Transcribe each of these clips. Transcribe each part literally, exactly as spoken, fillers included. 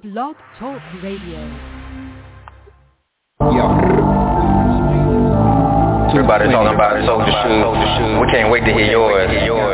Blog Talk Radio. Yeah. Everybody talking about soldier shoes. We can't wait to hear yours.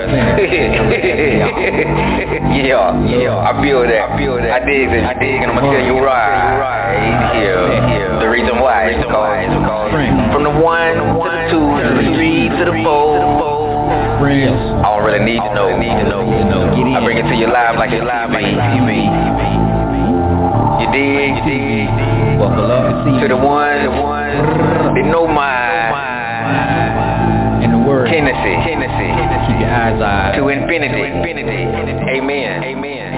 yeah, yeah. I feel that. I feel that. I dig it. I dig it. I'm gonna tell you right. Yeah. The reason why is because from the one to the two to the three to the four. I don't really need to know. Need to know. I bring it to you live like it's live like T V. You dig? You dig? Buckle up to the one. The one. They know my. In the word Tennessee, Tennessee, keep your eyes eyes to infinity, to infinity. Amen, amen.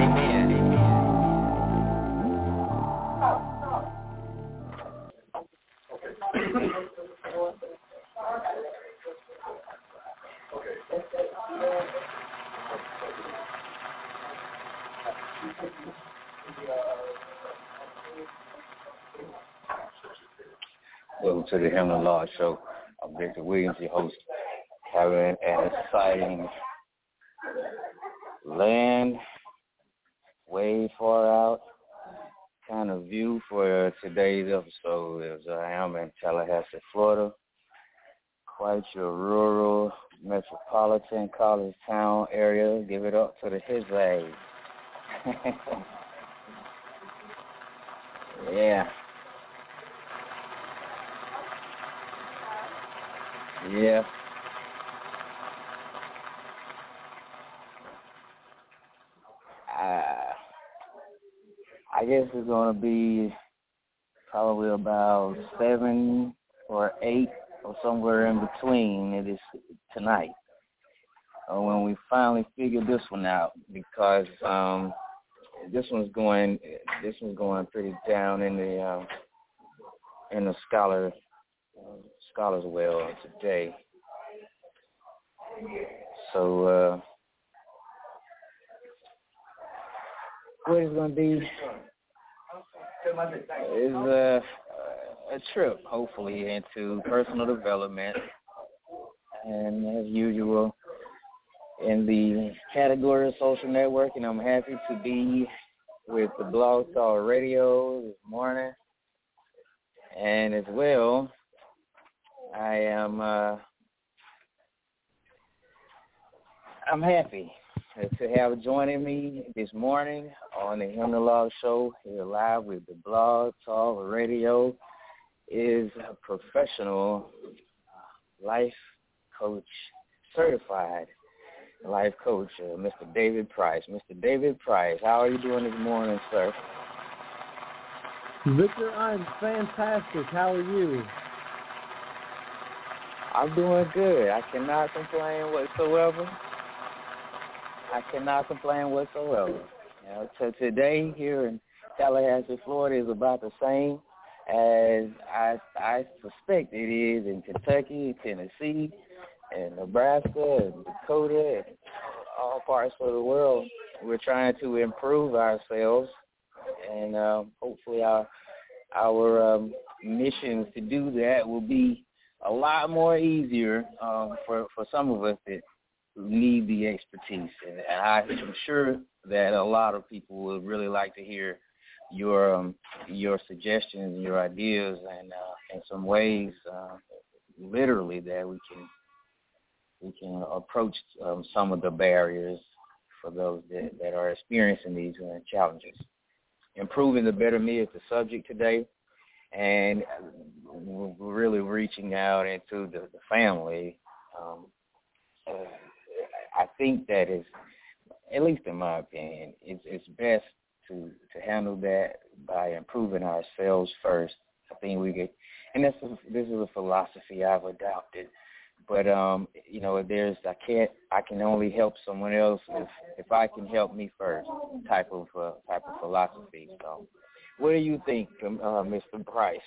Welcome to the Hymn of Law Show. I'm Victor Williams, your host, having an exciting land, way far out kind of view for today's episode. As I am in Tallahassee, Florida, quite your rural, metropolitan college town area. Give it up to the Hizzags. yeah. Yeah. Uh, I guess it's going to be probably about seven or eight or somewhere in between it is tonight uh, when we finally figure this one out, because um, this one's going this one's going pretty down in the uh, in the scholar uh, scholars well today. So uh, what it's going to be is a, a trip, hopefully, into personal development, and as usual, in the category of social networking, I'm happy to be with the Blog Talk Radio this morning, and as well, I am uh, I'm happy to have joining me this morning on the Hymn of Law Show here live with the Blog Talk Radio is a professional life coach, certified life coach, uh, Mister David Price. Mister David Price, how are you doing this morning, sir? Victor, I'm fantastic. How are you? I'm doing good. I cannot complain whatsoever. I cannot complain whatsoever. You know, so today here in Tallahassee, Florida, is about the same as I I suspect it is in Kentucky, Tennessee, and Nebraska, and Dakota, and all parts of the world. We're trying to improve ourselves, and um, hopefully our our um, missions to do that will be a lot more easier um, for, for some of us that need the expertise. And, and I am sure that a lot of people would really like to hear your um, your suggestions and your ideas, and uh, in some ways, uh, literally, that we can we can approach um, some of the barriers for those that, that are experiencing these uh, challenges. Improving the better me is the subject today, and we're really reaching out into the, the family. Um, uh, I think that is, at least in my opinion, it's, it's best to, to handle that by improving ourselves first. I think we get, and this is this is a philosophy I've adopted. But um, you know, there's I can't I can only help someone else if, if I can help me first. Type of uh, type of philosophy. So, what do you think, uh, Mister Price?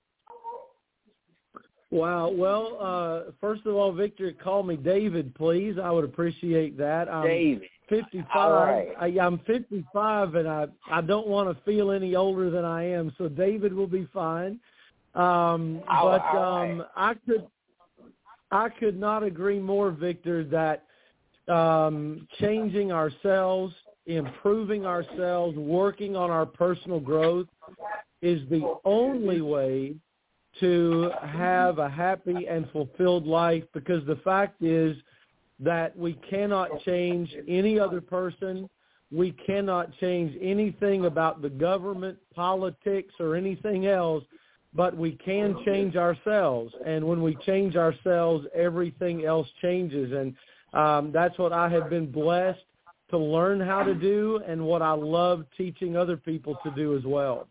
Wow. Well, uh, first of all, Victor, call me David, please. I would appreciate that. I'm David. fifty-five. All right. I, I'm fifty-five, and I I don't want to feel any older than I am. So David will be fine. Um, all, but all um, right. I could. I could not agree more, Victor, that um, changing ourselves improving ourselves, working on our personal growth is the only way to have a happy and fulfilled life, because the fact is that we cannot change any other person. We cannot change anything about the government, politics, or anything else, but we can change ourselves. And when we change ourselves, everything else changes. And um, that's what I have been blessed to learn how to do, and what I love teaching other people to do as well.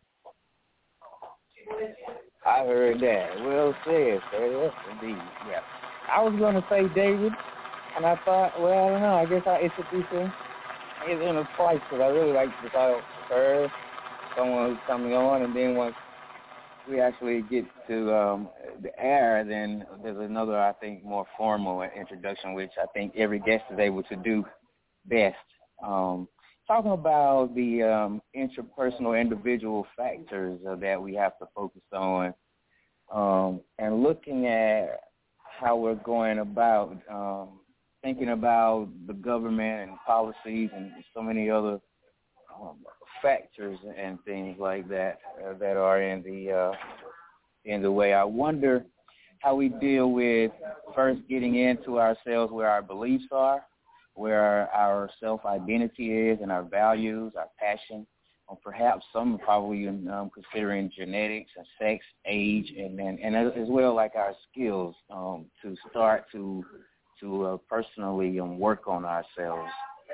I heard that. Well said, sir. Yes, indeed. Yeah. I was going to say David, and I thought, well, I don't know. I guess I'll introduce him in a place, because I really like to talk to her, someone who's coming on, and then once we actually get to um, the air, then there's another, I think, more formal introduction, which I think every guest is able to do best. Um, talking about the um, interpersonal individual factors uh, that we have to focus on, um, and looking at how we're going about um, thinking about the government and policies and so many other um, factors and things like that uh, that are in the uh, in the way. I wonder how we deal with first getting into ourselves, where our beliefs are, where our self-identity is, and our values, our passion, or perhaps some probably um, considering genetics and sex, age, and and, and as well like our skills um, to start to to uh, personally um, work on ourselves.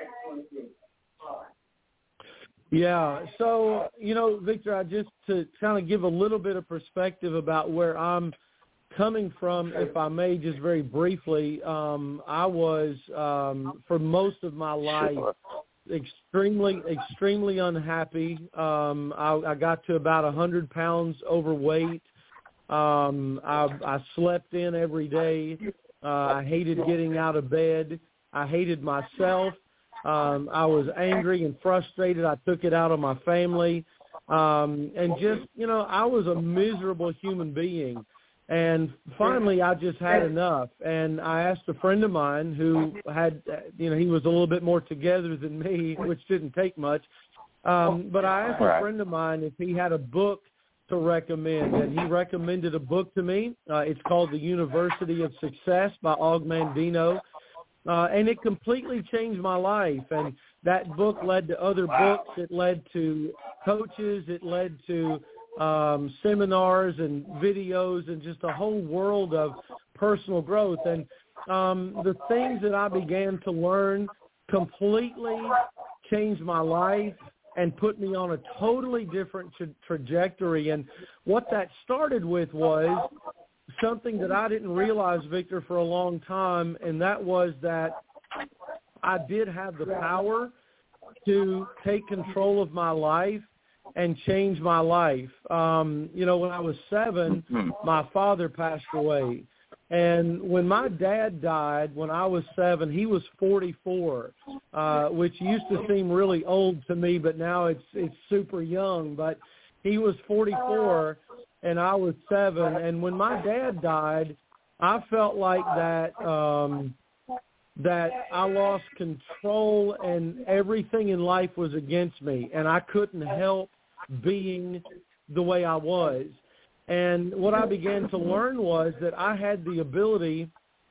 Yeah, so, you know, Victor, I just to kind of give a little bit of perspective about where I'm coming from, if I may, just very briefly. um, I was, um, for most of my life, extremely, extremely unhappy. Um, I, I got to about one hundred pounds overweight. Um, I, I slept in every day. Uh, I hated getting out of bed. I hated myself. Um, I was angry and frustrated. I took it out on my family. Um, and just, you know, I was a miserable human being. And finally, I just had enough. And I asked a friend of mine who had, you know, he was a little bit more together than me, which didn't take much. Um, but I asked a friend of mine if he had a book to recommend, and he recommended a book to me. Uh, it's called The University of Success by Og Mandino. Uh, and it completely changed my life. And that book led to other books. It led to coaches. It led to um, seminars and videos and just a whole world of personal growth. And um, the things that I began to learn completely changed my life and put me on a totally different tra- trajectory. And what that started with was something that I didn't realize, Victor, for a long time, and that was that I did have the power to take control of my life and change my life. Um, you know, when I was seven, my father passed away. And when my dad died, when I was seven, he was forty-four, uh, which used to seem really old to me, but now it's it's super young. But he was forty-four, and I was seven. And when my dad died, I felt like that um, that I lost control and everything in life was against me, and I couldn't help being the way I was. And what I began to learn was that I had the ability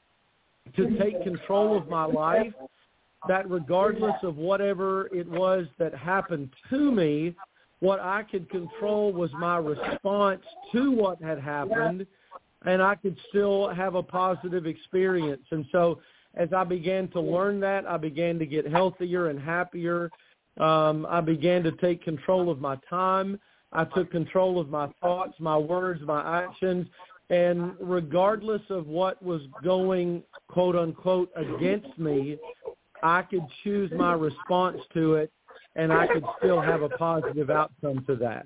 to take control of my life, that regardless of whatever it was that happened to me, what I could control was my response to what had happened, and I could still have a positive experience. And so as I began to learn that, I began to get healthier and happier. Um, I began to take control of my time. I took control of my thoughts, my words, my actions, and regardless of what was going, quote unquote, against me, I could choose my response to it, and I could still have a positive outcome to that.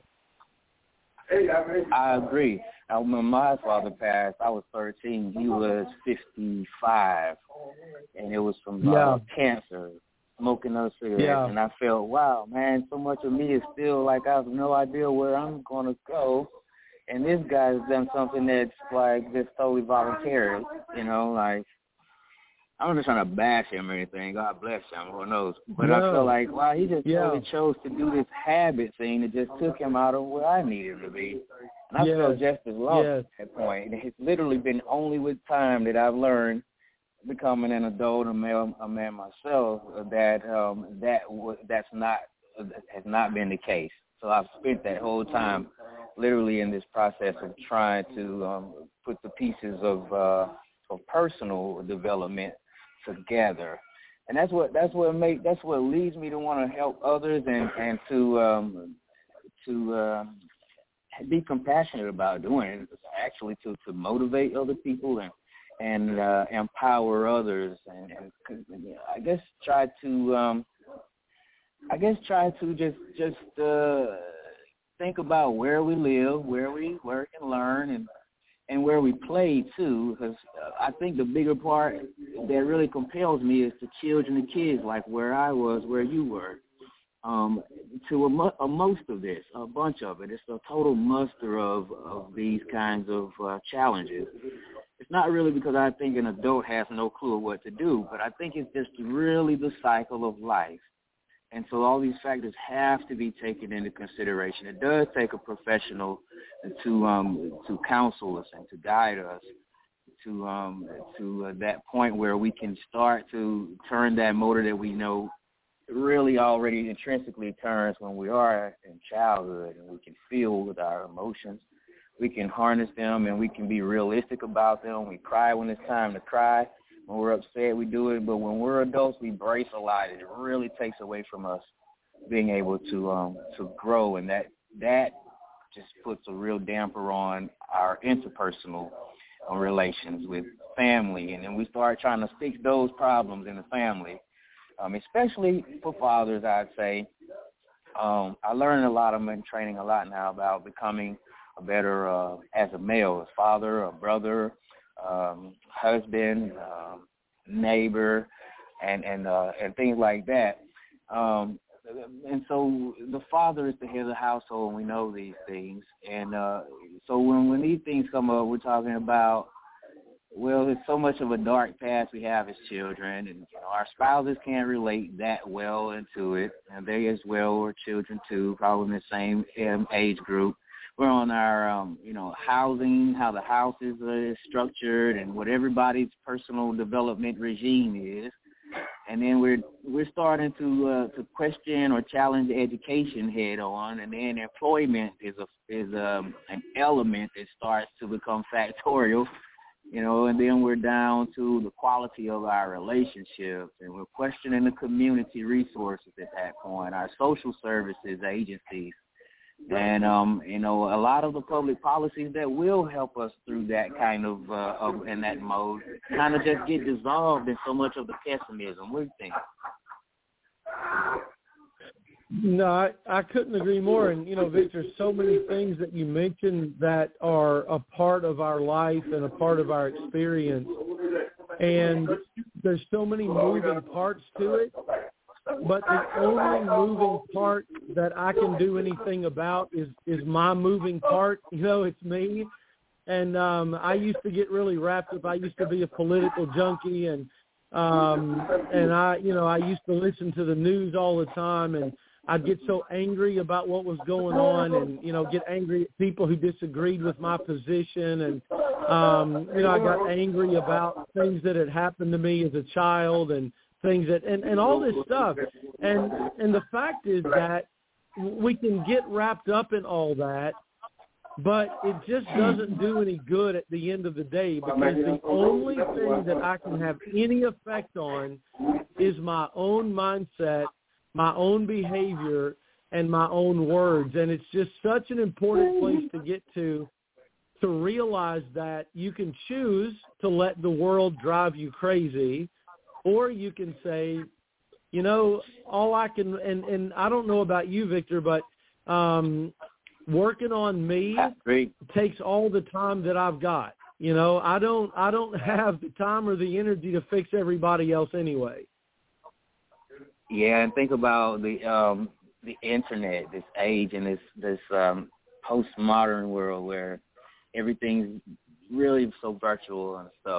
I agree. I, when my father passed, I was thirteen. He was fifty-five, and it was from uh, yeah. cancer, smoking those cigarettes. Yeah. And I felt, wow, man, so much of me is still like I have no idea where I'm going to go. And this guy's done something that's like just totally voluntary, you know, like I'm not trying to bash him or anything. God bless him. Who knows? But no. I feel like, wow, he just yeah. totally chose to do this habit thing that just took him out of where I needed to be. And I yes. feel just as lost yes. at that point. And it's literally been only with time that I've learned, becoming an adult, a male, a man myself, that um, that w- that's not has not been the case. So I've spent that whole time literally in this process of trying to um, put the pieces of uh, of personal development together, and that's what that's what make that's what leads me to want to help others and and to um, to uh, be compassionate about doing it. Actually, to, to motivate other people and and uh, empower others, and, and you know, I guess try to um, I guess try to just just uh, think about where we live, where we work and learn, and and where we play too. Because uh, I think the bigger part that really compels me is the children and kids, like where I was, where you were. Um, to a, mu- a most of this, a bunch of it. It's a total muster of, of these kinds of uh, challenges. It's not really because I think an adult has no clue what to do, but I think it's just really the cycle of life. And so all these factors have to be taken into consideration. It does take a professional to um, to counsel us and to guide us to um, to uh, that point where we can start to turn that motor that we know really already intrinsically turns when we are in childhood, and we can feel with our emotions. We can harness them, and we can be realistic about them. We cry when it's time to cry. When we're upset, we do it. But when we're adults, we brace a lot. It really takes away from us being able to um, to grow, and that that just puts a real damper on our interpersonal uh, relations with family. And then we start trying to fix those problems in the family, um, especially for fathers, I'd say. Um, I learned a lot. I'm in training a lot now about becoming a better uh, as a male, a father, a brother, um, husband, um, neighbor, and and uh, and things like that. Um, and so the father is the head of the household, and we know these things. And uh, so when when these things come up, we're talking about, well, there's so much of a dark past we have as children, and you know, our spouses can't relate that well into it, and they as well are children too, probably in the same um, age group. We're on our, um, you know, housing, how the house is uh, structured, and what everybody's personal development regime is, and then we're we're starting to uh, to question or challenge education head on, and then employment is a is um, an element that starts to become factorial, you know, and then we're down to the quality of our relationships, and we're questioning the community resources at that point, our social services agencies. And, um, you know, a lot of the public policies that will help us through that kind of, uh, of in that mode, kind of just get dissolved in so much of the pessimism. What do you think? No, I, I couldn't agree more. And, you know, Victor, so many things that you mentioned that are a part of our life and a part of our experience. And there's so many moving parts to it. But the only moving part that I can do anything about is, is my moving part. You know, it's me. And um, I used to get really wrapped up. I used to be a political junkie, and um, and I, you know, I used to listen to the news all the time, and I'd get so angry about what was going on, and you know, get angry at people who disagreed with my position, and um, you know, I got angry about things that had happened to me as a child, and things that, and, and all this stuff. And and the fact is that we can get wrapped up in all that, but it just doesn't do any good at the end of the day, because the only thing that I can have any effect on is my own mindset, my own behavior, and my own words. And it's just such an important place to get to, to realize that you can choose to let the world drive you crazy, or you can say, you know, all I can, and, and I don't know about you, Victor, but um, working on me takes all the time that I've got. You know, I don't, I don't have the time or the energy to fix everybody else anyway. Yeah, and think about the um, the internet, this age, and this this um, postmodern world where everything's really so virtual and stuff.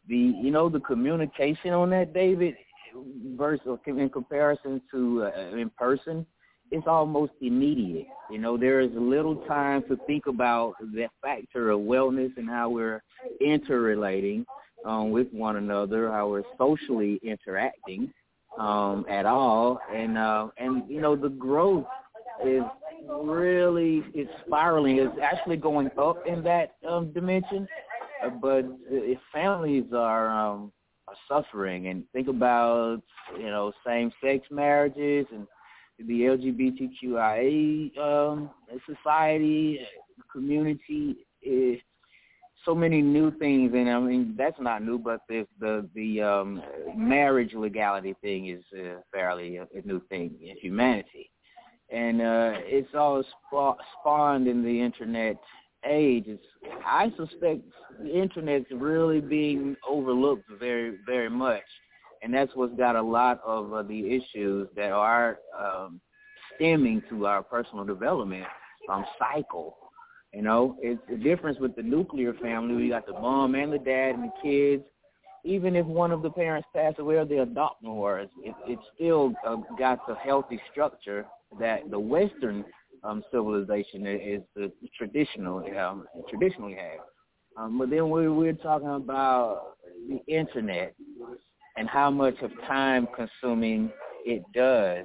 the you know the communication on that, David, versus in comparison to uh, in person, it's almost immediate. You know, there is little time to think about that factor of wellness and how we're interrelating um, with one another, how we're socially interacting um, at all, and uh, and you know the growth is really it's spiraling. It's actually going up in that um, dimension, uh, but if families are, um, are suffering, and think about you know same-sex marriages and the L G B T Q I A um, society, community, is so many new things, and I mean that's not new, but the the, the um, marriage legality thing is uh, fairly a, a new thing in humanity, and uh, it's all spa- spawned in the internet age. It's, I suspect the internet's really being overlooked very, very much. And that's what's got a lot of uh, the issues that are um, stemming to our personal development um, cycle. You know, it's the difference with the nuclear family. We got the mom and the dad and the kids. Even if one of the parents pass away or they adopt more, it, it still uh, got the healthy structure that the Western um, civilization is the traditional um, traditionally have. Um, but then we, we're talking about the internet and how much of time consuming it does.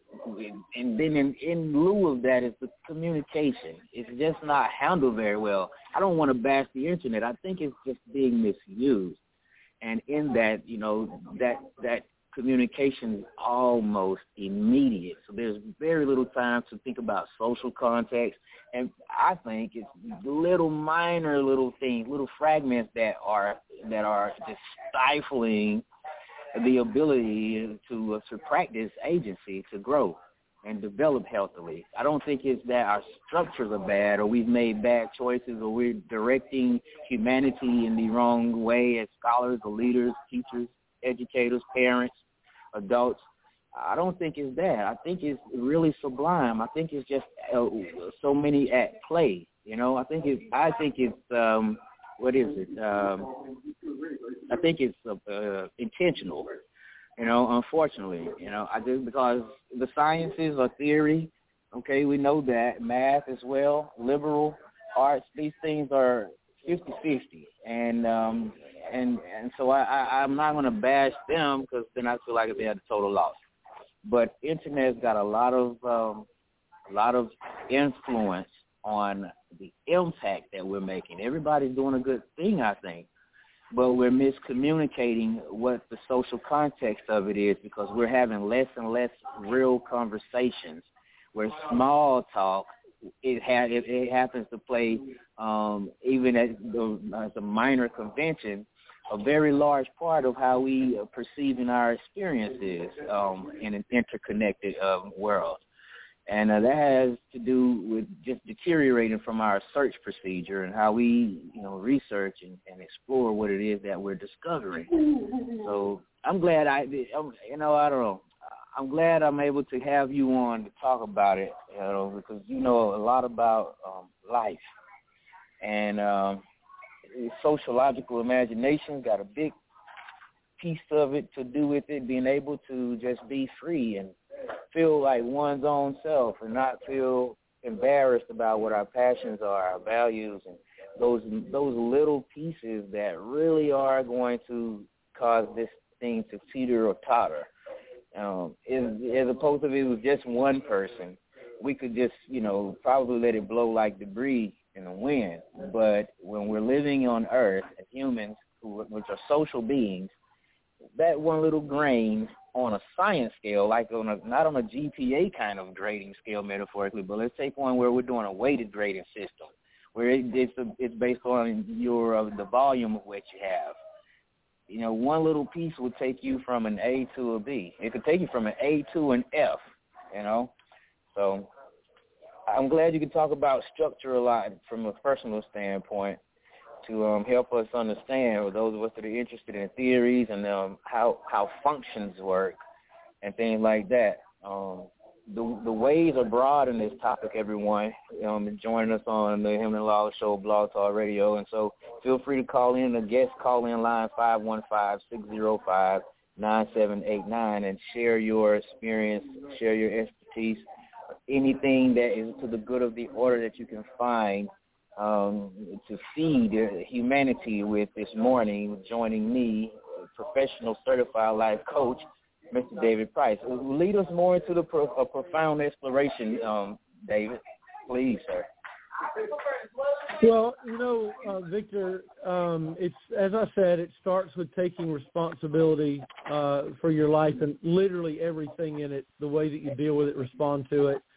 And then in, in lieu of that is the communication. It's just not handled very well. I don't want to bash the internet. I think it's just being misused. And in that, you know, that that communication is almost immediate. So there's very little time to think about social context. And I think it's little minor little things, little fragments that are that are just stifling the ability to uh, to practice agency, to grow and develop healthily. I don't think it's that our structures are bad or we've made bad choices or we're directing humanity in the wrong way as scholars or leaders, teachers, educators, parents, adults. I don't think it's that. I think it's really sublime. I think it's just uh, so many at play. You know, I think it's. I think it's. Um, what is it? Um, I think it's uh, uh, intentional. You know, unfortunately, you know, I do because the sciences are theory. Okay, we know that math as well, liberal arts. These things are fifty-fifty, and um, and and so I, I I'm not going to bash them because then I feel like they're at a total loss. But internet's got a lot of um, a lot of influence on the impact that we're making. Everybody's doing a good thing, I think, but we're miscommunicating what the social context of it is because we're having less and less real conversations where small talk it ha- it, it happens to play um, even as, the, as a minor convention a very large part of how we perceive in our experiences um, in an interconnected um, world. And uh, that has to do with just deteriorating from our search procedure and how we, you know, research and, and explore what it is that we're discovering. So I'm glad I, you know, I don't know. I'm glad I'm able to have you on to talk about it, you know, because you know a lot about um, life. And um, sociological imagination got a big piece of it to do with it, being able to just be free and feel like one's own self and not feel embarrassed about what our passions are, our values, and those those little pieces that really are going to cause this thing to teeter or totter. Um, as, as opposed to if it was just one person, we could just, you know, probably let it blow like debris in the wind. But when we're living on Earth as humans, who, which are social beings, that one little grain on a science scale, like on a, not on a G P A kind of grading scale metaphorically, but let's take one where we're doing a weighted grading system, where it, it's, a, it's based on your uh, the volume of what you have. You know, one little piece would take you from an A to a B. It could take you from an A to an F, you know. So I'm glad you could talk about structure a lot from a personal standpoint to um, help us understand, or those of us that are interested in theories and um, how how functions work and things like that. Um, the the ways are broad in this topic, everyone. Um, joining us on the Him and Law Show, Blog Talk Radio, and so feel free to call in. The guest call in line five one five, six zero five, nine seven eight nine and share your experience, share your expertise, anything that is to the good of the order that you can find um, to feed humanity with this morning. Joining me, professional certified life coach, Mister David Price. Lead us more into the pro- a profound exploration, um, David. Please, sir. Well, you know, uh, Victor, um, it's as I said, it starts with taking responsibility uh, for your life and literally everything in it, the way that you deal with it, respond to it.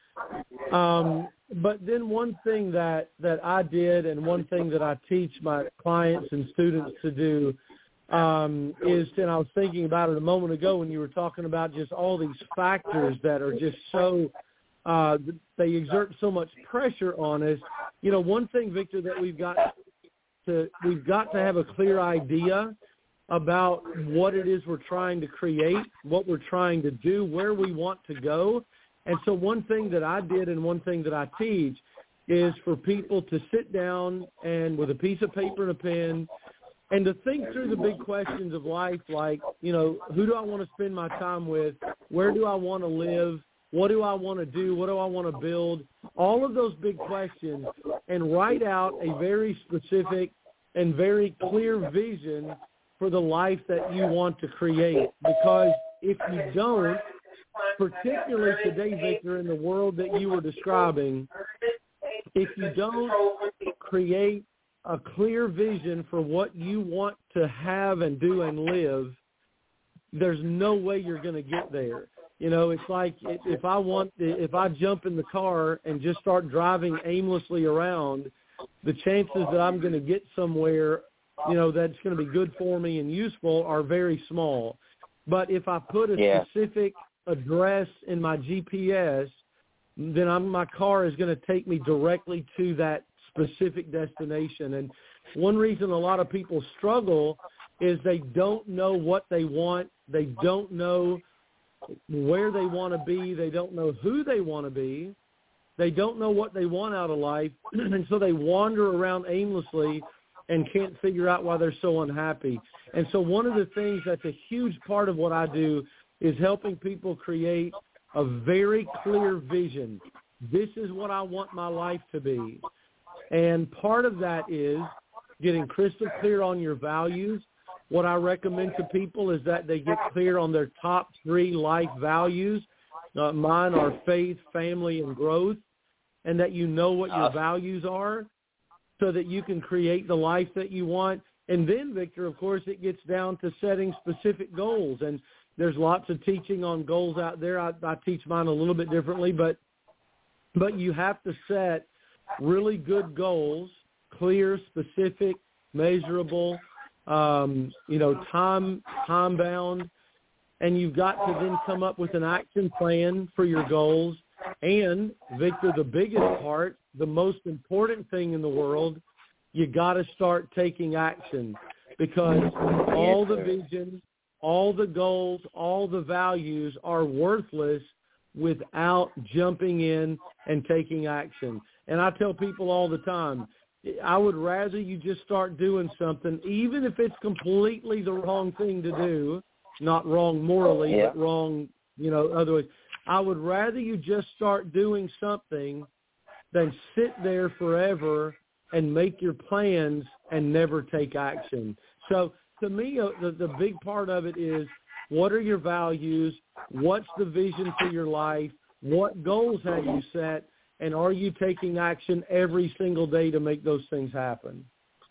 Um, but then one thing that, that I did and one thing that I teach my clients and students to do Um, is, and I was thinking about it a moment ago when you were talking about just all these factors that are just so, uh, they exert so much pressure on us. You know, one thing, Victor, that we've got to, we've got to have a clear idea about what it is we're trying to create, what we're trying to do, where we want to go. And so one thing that I did and one thing that I teach is for people to sit down and with a piece of paper and a pen and to think through the big questions of life, like, you know, who do I want to spend my time with? Where do I want to live? What do I want to do? What do I want to build? All of those big questions, and write out a very specific and very clear vision for the life that you want to create. Because if you don't, particularly today, Victor, in the world that you were describing, if you don't create a clear vision for what you want to have and do and live, there's no way you're going to get there. You know, it's like if I want, if I jump in the car and just start driving aimlessly around, the chances that I'm going to get somewhere, you know, that's going to be good for me and useful are very small. But if I put a yeah. specific address in my G P S, then I'm, my car is going to take me directly to that specific destination. And one reason a lot of people struggle is they don't know what they want. They don't know where they want to be. They don't know who they want to be. They don't know what they want out of life. And so they wander around aimlessly and can't figure out why they're so unhappy. And so one of the things that's a huge part of what I do is helping people create a very clear vision. This is what I want my life to be. And part of that is getting crystal clear on your values. What I recommend to people is that they get clear on their top three life values. Uh, mine are faith, family, and growth, and that you know what your values are so that you can create the life that you want. And then, Victor, of course, it gets down to setting specific goals. And there's lots of teaching on goals out there. I, I teach mine a little bit differently, but but you have to set really good goals, clear, specific, measurable, um, you know, time, time bound, and you've got to then come up with an action plan for your goals. And, Victor, the biggest part, the most important thing in the world, you got to start taking action, because all the vision, all the goals, all the values are worthless without jumping in and taking action. And I tell people all the time, I would rather you just start doing something, even if it's completely the wrong thing to do, not wrong morally, yeah. but wrong, you know, otherwise. I would rather you just start doing something than sit there forever and make your plans and never take action. So to me, uh, the, the big part of it is, what are your values? What's the vision for your life? What goals have you set? And are you taking action every single day to make those things happen?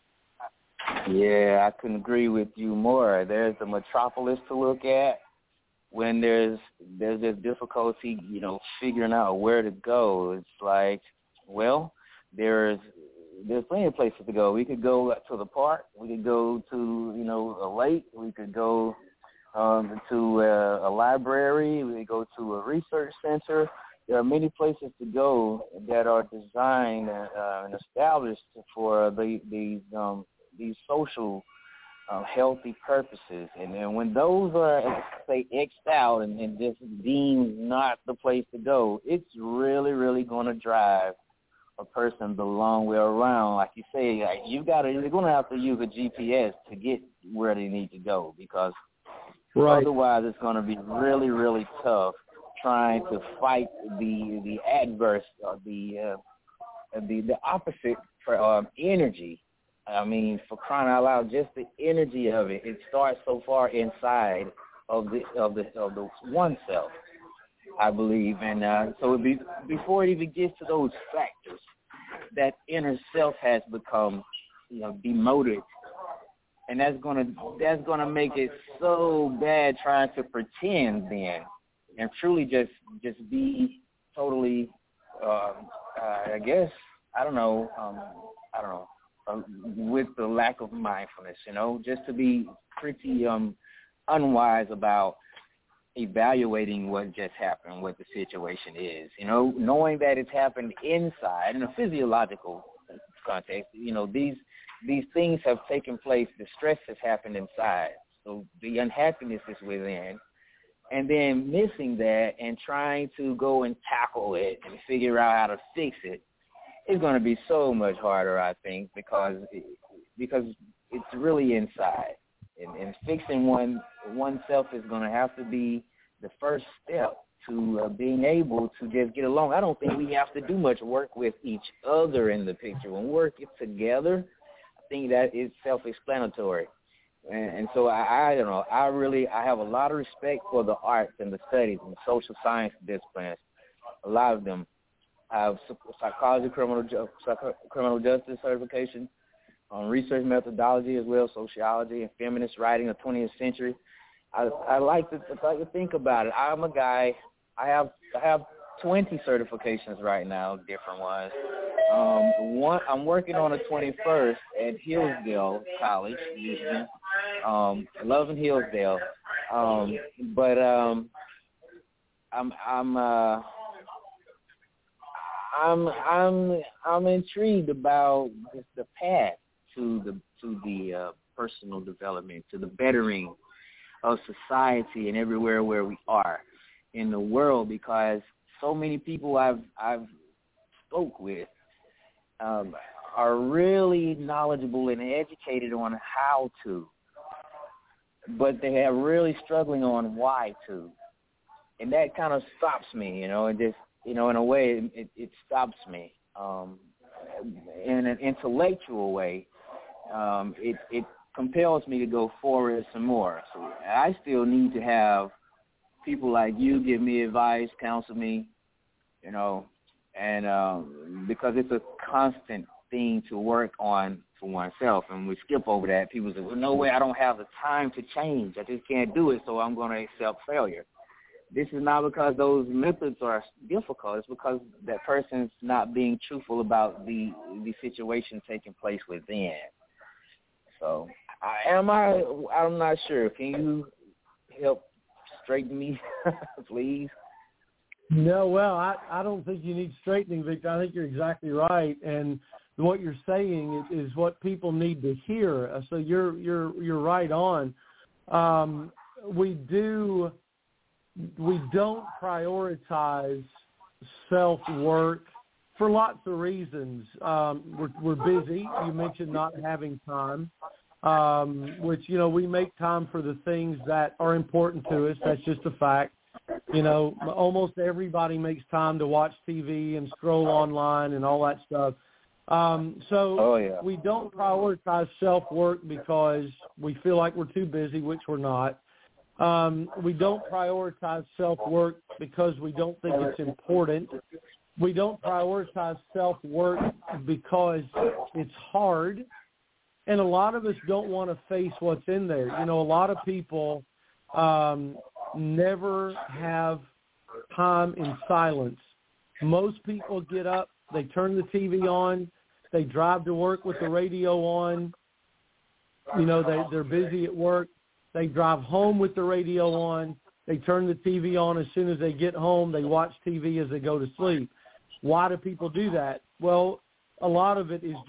Yeah, I couldn't agree with you more. There's a metropolis to look at when there's there's this difficulty, you know, figuring out where to go. It's like, well, there's there's plenty of places to go. We could go to the park. We could go to, you know, a lake. We could go um, to a, a library. We could go to a research center. There are many places to go that are designed uh, and established for the, these um, these social uh, healthy purposes. And then when those are, say, X'd out and, and just deemed not the place to go, it's really, really going to drive a person the long way around. Like you say, like you got to, you're going to have to use a G P S to get where they need to go, because right. otherwise it's going to be really, really tough trying to fight the the adverse, or the uh, the the opposite for um, energy. I mean, for crying out loud, just the energy of it. It starts so far inside of the of the of the oneself, I believe, and uh, so it be, before it even gets to those factors, that inner self has become, you know, demoted, and that's gonna that's gonna make it so bad trying to pretend then, and truly just just be totally, uh, uh, I guess I don't know, um, I don't know, uh, with the lack of mindfulness, you know, just to be pretty um, unwise about evaluating what just happened, what the situation is, you know, knowing that it's happened inside in a physiological context. You know, these these things have taken place. The stress has happened inside, so the unhappiness is within, and then missing that and trying to go and tackle it and figure out how to fix it is going to be so much harder, I think, because because it's really inside. And, and fixing one oneself is going to have to be the first step to uh, being able to just get along. I don't think we have to do much work with each other in the picture. When we work it together, I think that is self-explanatory. And, and so I, I don't know. I really I have a lot of respect for the arts and the studies and the social science disciplines. A lot of them. I have psychology, criminal ju- psych- criminal justice certification. On research methodology as well, sociology and feminist writing of the twentieth century. I, I like to I like to think about it. I'm a guy. I have I have twenty certifications right now, different ones. Um, one I'm working on a twenty-first at Hillsdale College, Michigan. Um, Love in Hillsdale. Um, but um, I'm I'm uh, I'm I'm I'm intrigued about the, the path to the to the uh, personal development, to the bettering of society and everywhere where we are in the world, because so many people I've I've spoke with um, are really knowledgeable and educated on how to, but they are really struggling on why to, and that kind of stops me, you know. It just, you know, in a way, it, it stops me um, in an intellectual way. Um, it, it compels me to go forward some more. So I still need to have people like you give me advice, counsel me, you know, and um, because it's a constant thing to work on for oneself. And we skip over that. People say, well, no way, I don't have the time to change. I just can't do it, so I'm going to accept failure. This is not because those methods are difficult. It's because that person's not being truthful about the the situation taking place within. So, I, am I? I'm not sure. Can you help straighten me, please? No, well, I, I don't think you need straightening, Victor. I think you're exactly right, and what you're saying is, is what people need to hear. So you're you're you're right on. Um, we do we don't prioritize self-work for lots of reasons. Um, we're, we're busy. You mentioned not having time, um, which, you know, we make time for the things that are important to us. That's just a fact. You know, almost everybody makes time to watch T V and scroll online and all that stuff. Um, so oh, yeah. we don't prioritize self-work because we feel like we're too busy, which we're not. Um, we don't prioritize self-work because we don't think it's important. We don't prioritize self-work because it's hard. And a lot of us don't want to face what's in there. You know, a lot of people um, never have time in silence. Most people get up, they turn the T V on, they drive to work with the radio on. You know, they, they're busy at work. They drive home with the radio on. They turn the T V on as soon as they get home. They watch T V as they go to sleep. Why do people do that? Well, a lot of it is just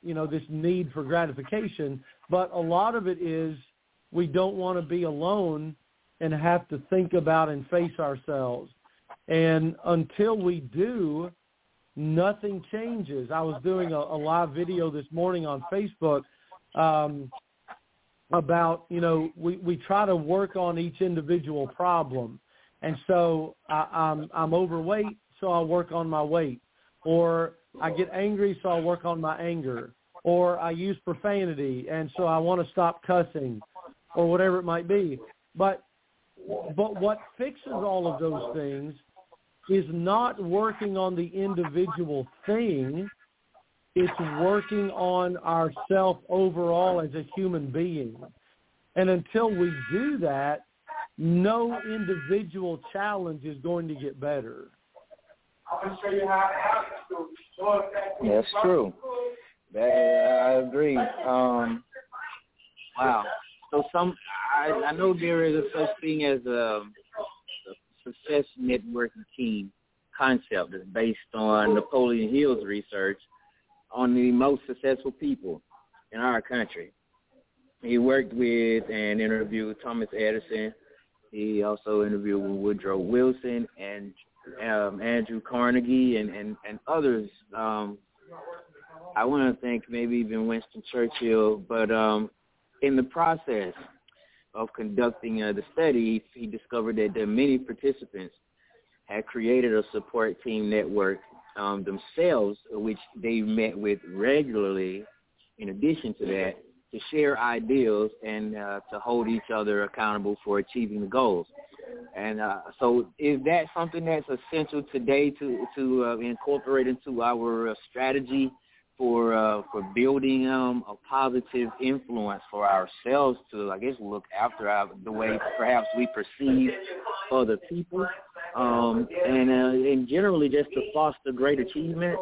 you know, this need for gratification, but a lot of it is we don't want to be alone and have to think about and face ourselves. And until we do, nothing changes. I was doing a, a live video this morning on Facebook um, about, you know, we, we try to work on each individual problem. And so I, I'm, I'm overweight, so I'll work on my weight. Or I get angry, so I'll work on my anger. Or I use profanity, and so I want to stop cussing, or whatever it might be. But but what fixes all of those things is not working on the individual thing. It's working on ourself overall as a human being. And until we do that, no individual challenge is going to get better. That's true. That, I agree. Um, wow. So some, I, I know there is a such thing as a, a success networking team concept that's based on Napoleon Hill's research on the most successful people in our country. He worked with and interviewed Thomas Edison. He also interviewed Woodrow Wilson and um, Andrew Carnegie and, and, and others. Um, I want to thank maybe even Winston Churchill, but um, in the process of conducting uh, the study, he discovered that the many participants had created a support team network um, themselves, which they met with regularly in addition to that, to share ideals and uh, to hold each other accountable for achieving the goals. And uh, so is that something that's essential today to, to uh, incorporate into our uh, strategy for uh, for building um, a positive influence for ourselves to, I guess, look after our, the way perhaps we perceive other people, um, and, uh, and generally just to foster great achievement?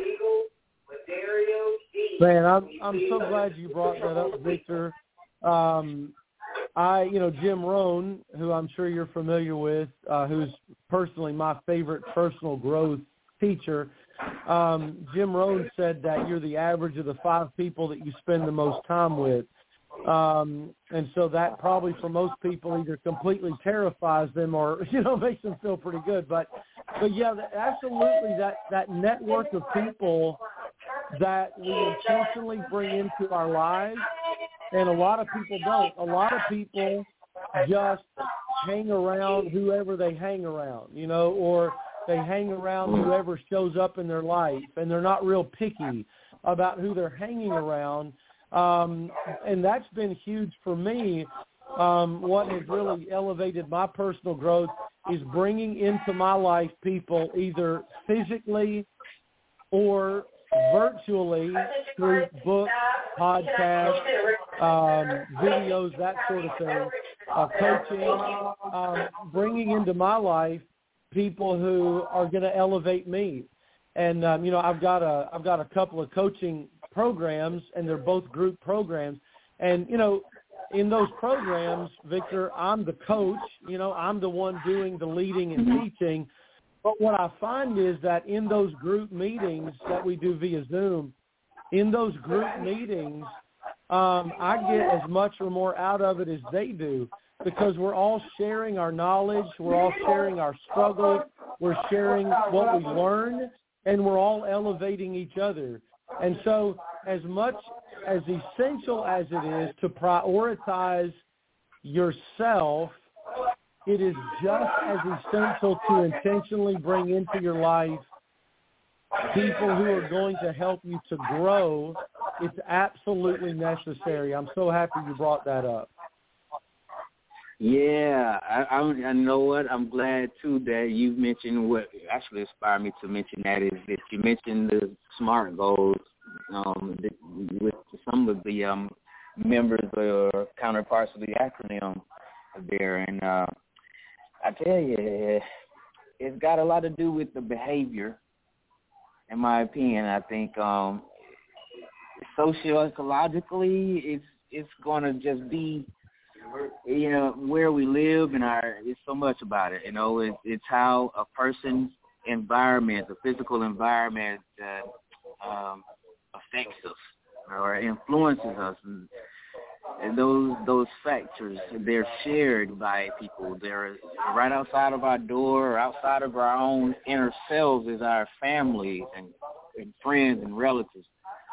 Man, I'm I'm so glad you brought that up, Victor. Um, I, you know, Jim Rohn, who I'm sure you're familiar with, uh, who's personally my favorite personal growth teacher. Um, Jim Rohn said that you're the average of the five people that you spend the most time with. Um, and so that probably for most people either completely terrifies them or, you know, makes them feel pretty good. But, but yeah, absolutely that, that network of people that we intentionally bring into our lives, and a lot of people don't. A lot of people just hang around whoever they hang around, you know, or they hang around whoever shows up in their life, and they're not real picky about who they're hanging around. Um, and that's been huge for me. Um, what has really elevated my personal growth is bringing into my life people either physically or virtually through books, podcasts, um, videos, that sort of thing, uh, coaching, um, bringing into my life people who are going to elevate me. And, um, you know, I've got a, I've got a couple of coaching programs, and they're both group programs. And, you know, in those programs, Victor, I'm the coach, you know, I'm the one doing the leading and teaching. But what I find is that in those group meetings that we do via Zoom, in those group meetings, um, I get as much or more out of it as they do, because we're all sharing our knowledge, we're all sharing our struggle, we're sharing what we learned, and we're all elevating each other. And so as much as essential as it is to prioritize yourself, it is just as essential to intentionally bring into your life people who are going to help you to grow. It's absolutely necessary. I'm so happy you brought that up. Yeah, I, I, I know what. I'm glad, too, that you mentioned what actually inspired me to mention that is that you mentioned the SMART goals um, that, with some of the um, members or counterparts of the acronym there. And uh, I tell you, it's got a lot to do with the behavior, in my opinion. I think um, socioecologically, it's it's going to just be, you know, where we live and our, it's so much about it, you know, it's, it's how a person's environment, the physical environment uh, um, affects us. influences us. And, and those those factors, they're shared by people. They're right outside of our door or outside of our own inner selves is our families and, and friends and relatives.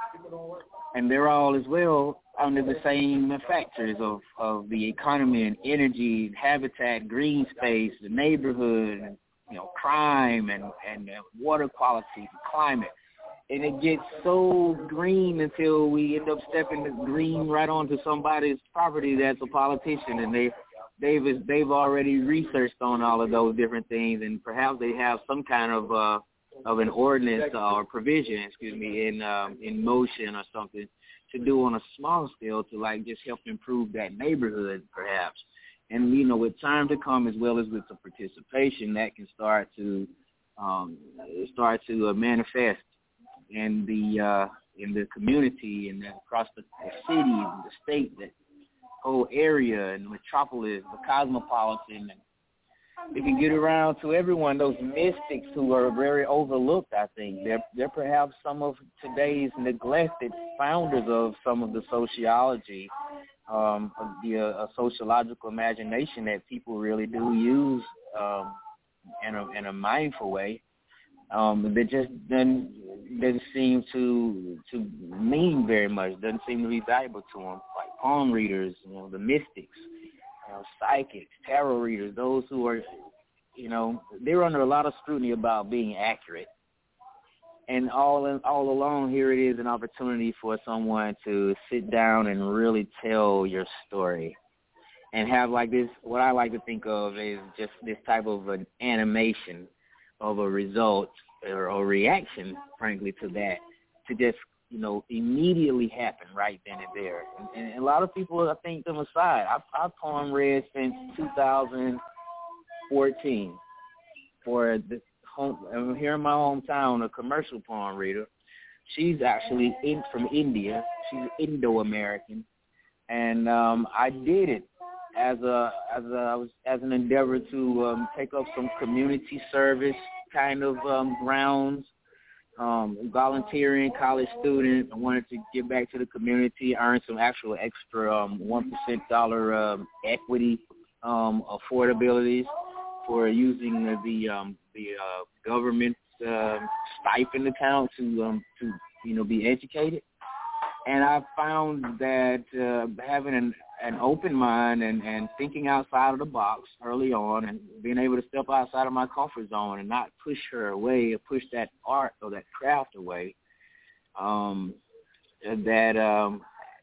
And they're all as well under the same factors of, of the economy and energy, habitat, green space, the neighborhood, you know, crime and, and water quality, climate. And it gets so green until we end up stepping the green right onto somebody's property that's a politician, and they, they've they've already researched on all of those different things, and perhaps they have some kind of uh, of an ordinance or provision, excuse me, in um, in motion or something to do on a small scale to like just help improve that neighborhood, perhaps. And you know, with time to come, as well as with the participation, that can start to um, start to uh, manifest in the uh, in the community and across the, the city and the state, that whole area and the metropolis, the cosmopolitan, and it can get around to everyone. Those mystics who are very overlooked, I think they're they're perhaps some of today's neglected founders of some of the sociology, um, of the uh, sociological imagination that people really do use um, in a in a mindful way. Um, that just doesn't, doesn't seem to to mean very much, doesn't seem to be valuable to them, like palm readers, you know, the mystics, you know, psychics, tarot readers, those who are, you know, they're under a lot of scrutiny about being accurate. And all in, all along, here it is an opportunity for someone to sit down and really tell your story and have like this, what I like to think of is just this type of an animation of a result or a reaction, frankly, to that, to just, you know, immediately happen right then and there. And, and a lot of people, I think, them aside. I've, I've poem read since two thousand fourteen for the home, I'm here in my hometown, a commercial poem reader. She's actually in, from India. She's Indo-American. And um, I did it as a as a as an endeavor to um, take up some community service kind of um, grounds, um, volunteering, college student. I wanted to give back to the community, earn some actual extra um, one percent dollar um, equity um, affordabilities for using the um, the uh, government uh, stipend account to um, to you know be educated. And I found that uh, having an, an open mind and, and thinking outside of the box early on and being able to step outside of my comfort zone and not push her away or push that art or that craft away, um, that um,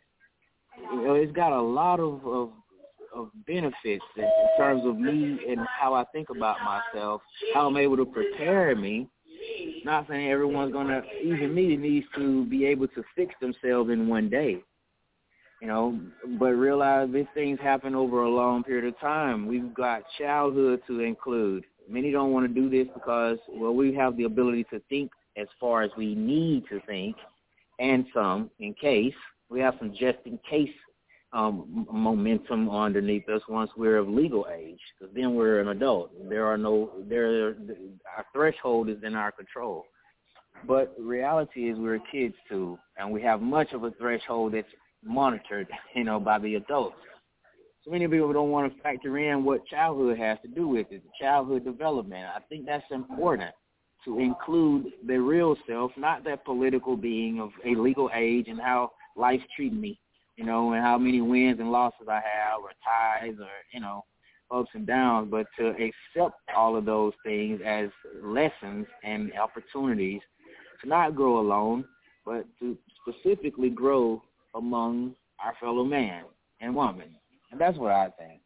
you know, it's got a lot of, of, of benefits in, in terms of me and how I think about myself, how I'm able to prepare me. Not saying everyone's going to, even me, needs to be able to fix themselves in one day, you know, but realize these things happen over a long period of time. We've got childhood to include. Many don't want to do this because, well, we have the ability to think as far as we need to think, and some in case. We have some just in case um, momentum underneath us once we're of legal age, because then we're an adult. There are no, there, our threshold is in our control. But reality is we're kids too, and we have much of a threshold that's monitored, you know, by the adults. So many people don't want to factor in what childhood has to do with it, childhood development. I think that's important to include the real self, not that political being of a legal age and how life's treating me, you know, and how many wins and losses I have or ties or, you know, ups and downs, but to accept all of those things as lessons and opportunities to not grow alone, but to specifically grow among our fellow man and woman. And that's what I think.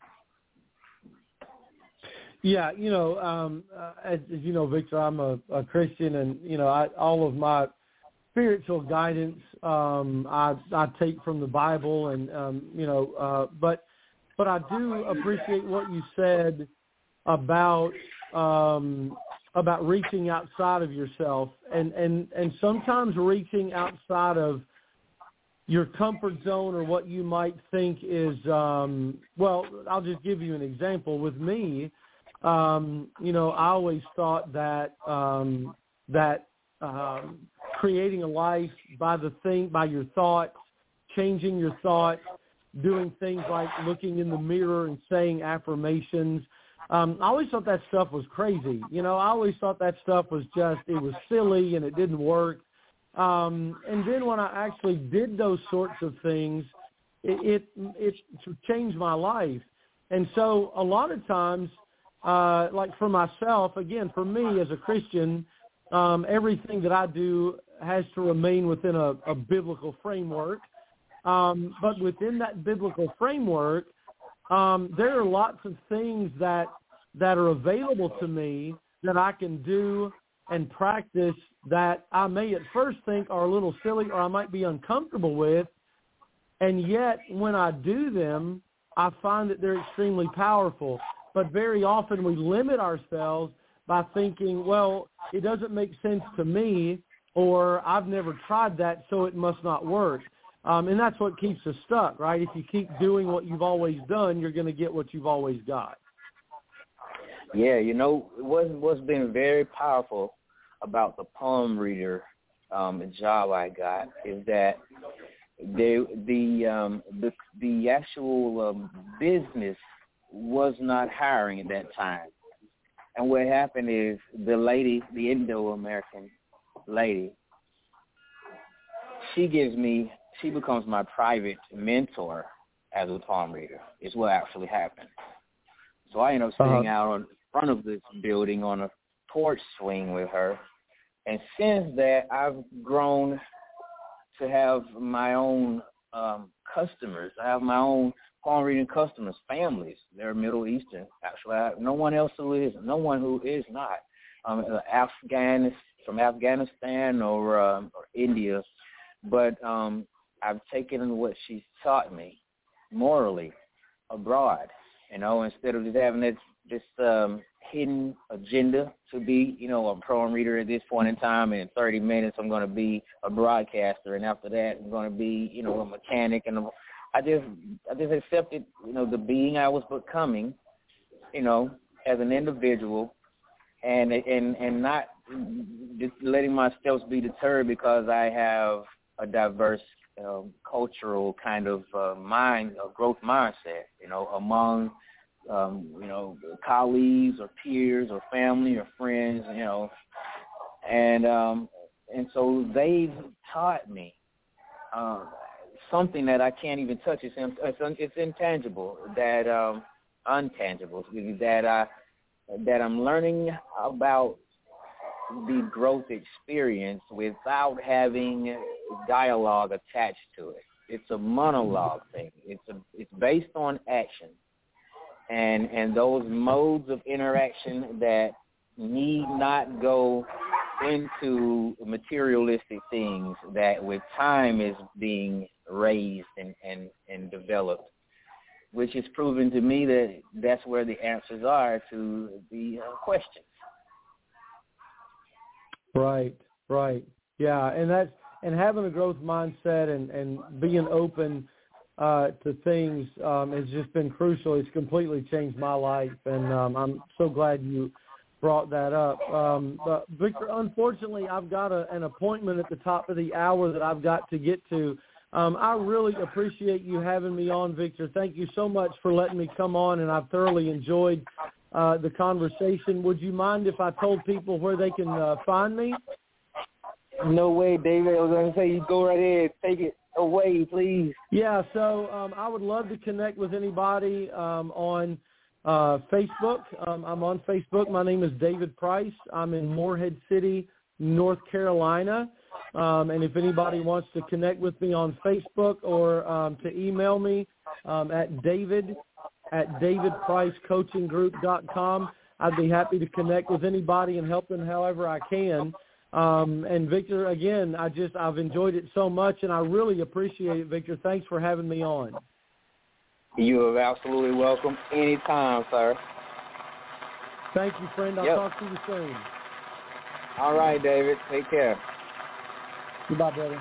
Yeah, you know, um, uh, as, as you know, Victor, I'm a, a Christian, and, you know, I, all of my spiritual guidance um, I, I take from the Bible, and, um, you know, uh, but but I do appreciate what you said about um, about reaching outside of yourself, and, and, and sometimes reaching outside of your comfort zone or what you might think is, um, well, I'll just give you an example. With me, um, you know, I always thought that um, that um, creating a life by the thing, by your thoughts, changing your thoughts, doing things like looking in the mirror and saying affirmations. Um, I always thought that stuff was crazy. You know, I always thought that stuff was just, it was silly and it didn't work. Um, and then when I actually did those sorts of things, it, it, it changed my life. And so a lot of times, uh, like for myself, again, for me as a Christian, um, everything that I do has to remain within a, a biblical framework. Um, but within that biblical framework, Um, there are lots of things that that are available to me that I can do and practice that I may at first think are a little silly or I might be uncomfortable with, and yet when I do them, I find that they're extremely powerful. But very often we limit ourselves by thinking, well, it doesn't make sense to me, or I've never tried that, so it must not work. Um, and that's what keeps us stuck, right? If you keep doing what you've always done, you're going to get what you've always got. Yeah, you know, what's, what's been very powerful about the palm reader um, job I got is that they, the um, the the actual um, business was not hiring at that time. And what happened is the lady, the Indo-American lady, she gives me, she becomes my private mentor as a palm reader, is what actually happened. So I end up sitting uh-huh. out in front of this building on a porch swing with her. And since that, I've grown to have my own um, customers. I have my own palm reading customers, families. They're Middle Eastern. Actually, I, no one else who is, no one who is not. Um, Afghan, from Afghanistan or, um, or India. But um, I've taken what she's taught me morally abroad, you know, instead of just having this, this um, hidden agenda to be, you know, a palm reader at this point in time, and in thirty minutes I'm going to be a broadcaster, and after that I'm going to be, you know, a mechanic. And a, I just I just accepted, you know, the being I was becoming, you know, as an individual, and and and not just letting my steps be deterred because I have a diverse um, cultural kind of uh, mind, a growth mindset, you know, among, um, you know, colleagues or peers or family or friends, you know, and um, and so they've taught me uh, something that I can't even touch. It's it's, it's intangible, that um, untangible, that I that I'm learning about the growth experience without having dialogue attached to it. It's a monologue thing. It's a it's based on action, and and those modes of interaction that need not go into materialistic things that with time is being raised and, and, and developed, which has proven to me that that's where the answers are to the uh, questions. Right, right. Yeah, and that's and having a growth mindset and, and being open uh, to things um, has just been crucial. It's completely changed my life, and um, I'm so glad you brought that up. Um, but Victor, unfortunately, I've got a, an appointment at the top of the hour that I've got to get to. Um, I really appreciate you having me on, Victor. Thank you so much for letting me come on, and I've thoroughly enjoyed uh, the conversation. Would you mind if I told people where they can uh, find me? No way, David. I was going to say, you go right ahead. Take it away, please. Yeah, so um, I would love to connect with anybody um, on uh, Facebook. Um, I'm on Facebook. My name is David Price. I'm in Morehead City, North Carolina. Um, and if anybody wants to connect with me on Facebook or um, to email me um, at david at david price coaching group dot com, I'd be happy to connect with anybody and help them however I can. Um, and Victor, again, I just I've enjoyed it so much, and I really appreciate it, Victor. Thanks for having me on. You are absolutely welcome anytime, sir. Thank you, friend. I'll yep. talk to you soon. All right, David. Take care. Goodbye, brother.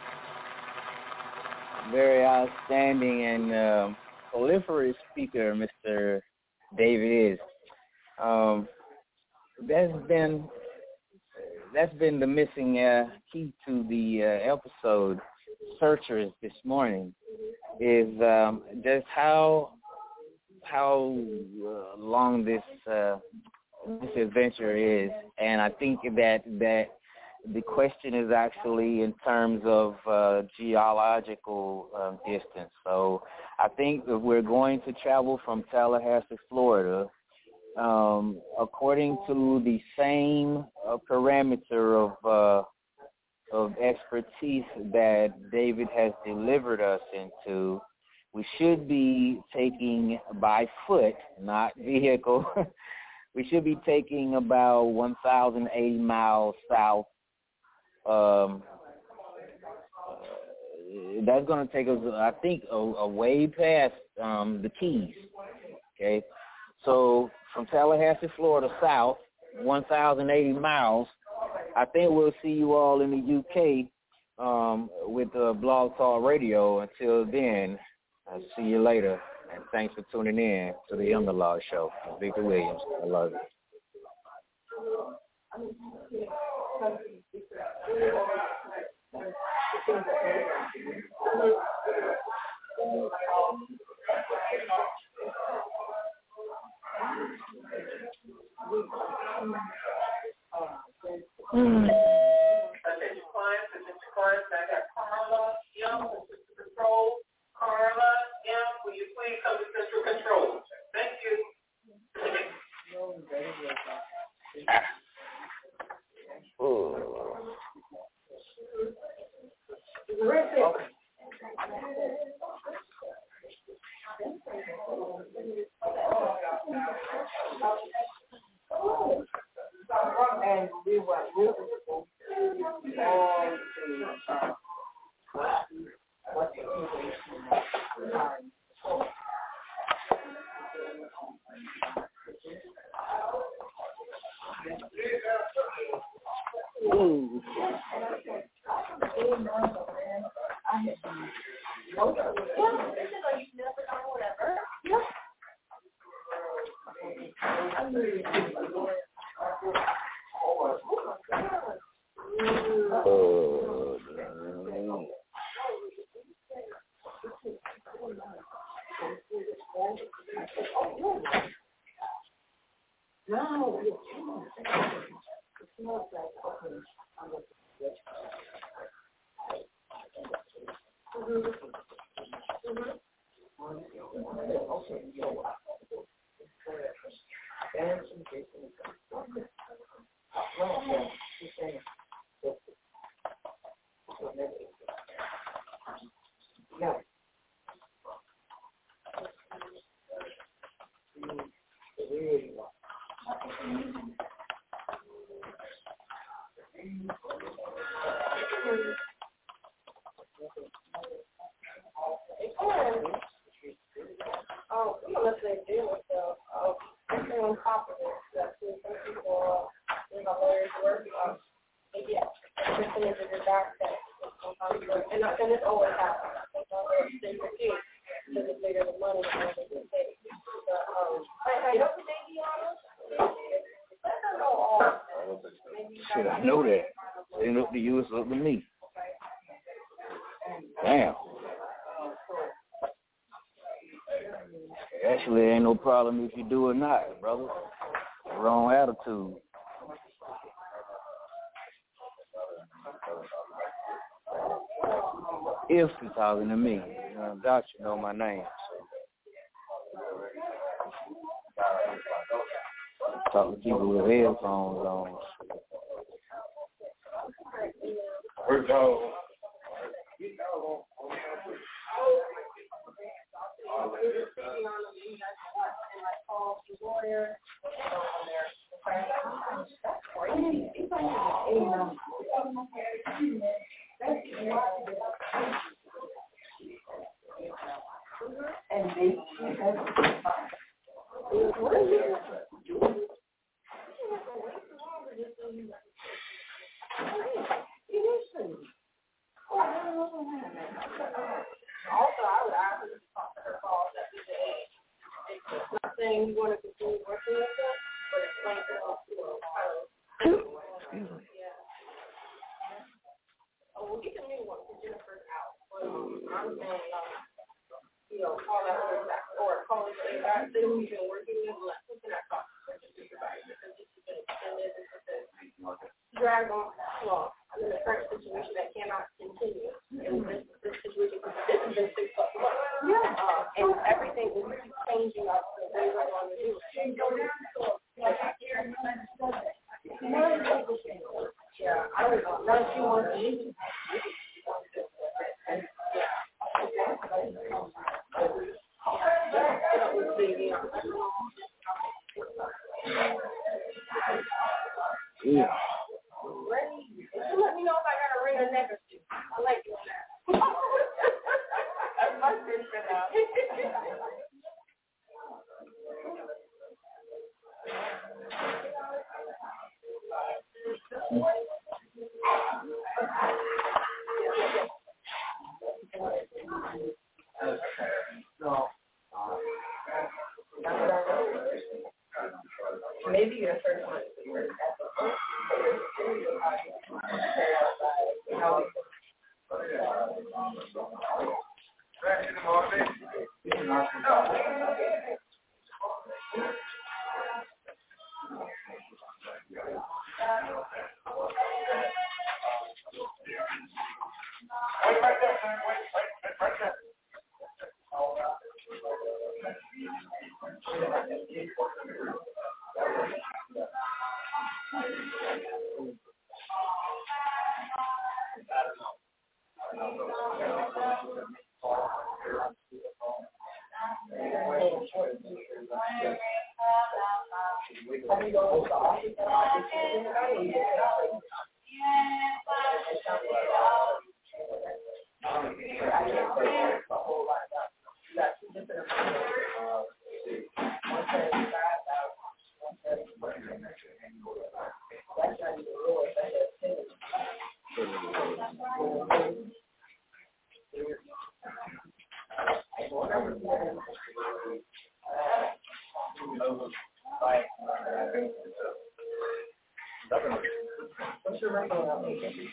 Very outstanding and uh, proliferous speaker, Mister David is. Um, that's been that's been the missing uh, key to the uh, episode Searchers this morning is um, just how how uh, long this uh, this adventure is, and I think that that the question is actually in terms of uh, geological um, distance. So I think that we're going to travel from Tallahassee, Florida, um, according to the same uh, parameter of uh, of expertise that David has delivered us into. We should be taking by foot, not vehicle. We should be taking about one thousand eighty miles south. Um, uh, that's going to take us, I think, a, a way past um, the Keys. Okay, so from Tallahassee, Florida, south, one thousand eighty miles. I think we'll see you all in the U K um, with uh, Blog Talk Radio. Until then, I'll see you later, and thanks for tuning in to the Underlog Show. I'm Victor Williams. I love you. Mm. Attention clients, attention clients, I got Carla M, Assistant Control. Carla M, will you please come to Central Control? Thank you. Okay. And we were moving on to uh, what the Ooh. Shit, I know that. It ain't up to you, it's up to me. Damn. Actually, ain't no problem if you do or not, brother. Wrong attitude. If you're talking to me, you know, Doc, you know my name. So. Talk to people with headphones on. Here we go. And they also, I would ask her to talk to her boss at the day. It's not saying you want to continue working with them, but it's like, you know, kind of, yeah. get the new one because Jennifer's out. But um, I'm saying, um, you know, call that other back or call it the back that we've been working with. Like, who can I talk to? Because this has been extended. This has been dragged on long. I'm in a current situation that cannot continue. And this, this situation this has been six plus months. Yeah. Uh, and everything is changing up the way we're going to do it. Yeah, I don't know. Not if you want to leave. Yeah. You let me know if I got a ring or necklace. I like you. That's my sister now. Maybe your first one is your how Wait right there, son. Wait, wait, wait right there. What's your rank on that?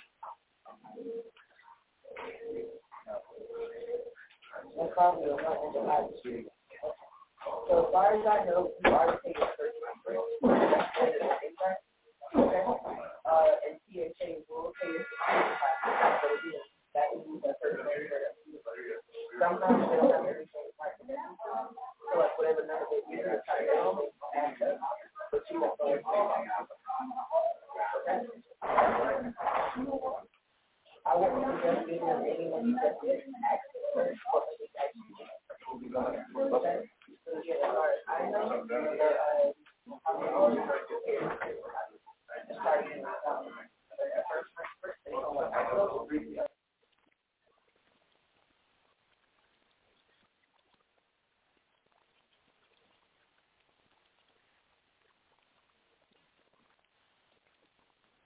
That's probably a lot of the So as far as I know, you already taken the first one. Okay. Uh, and T H A will pay us so again, that would be the first one. Sometimes they don't have everything right. So like whatever number they give you, try to get home and uh, but you won't go. Okay. I wouldn't suggest giving them anyone you just did access first. Okay. So yeah, as far as I know, uh,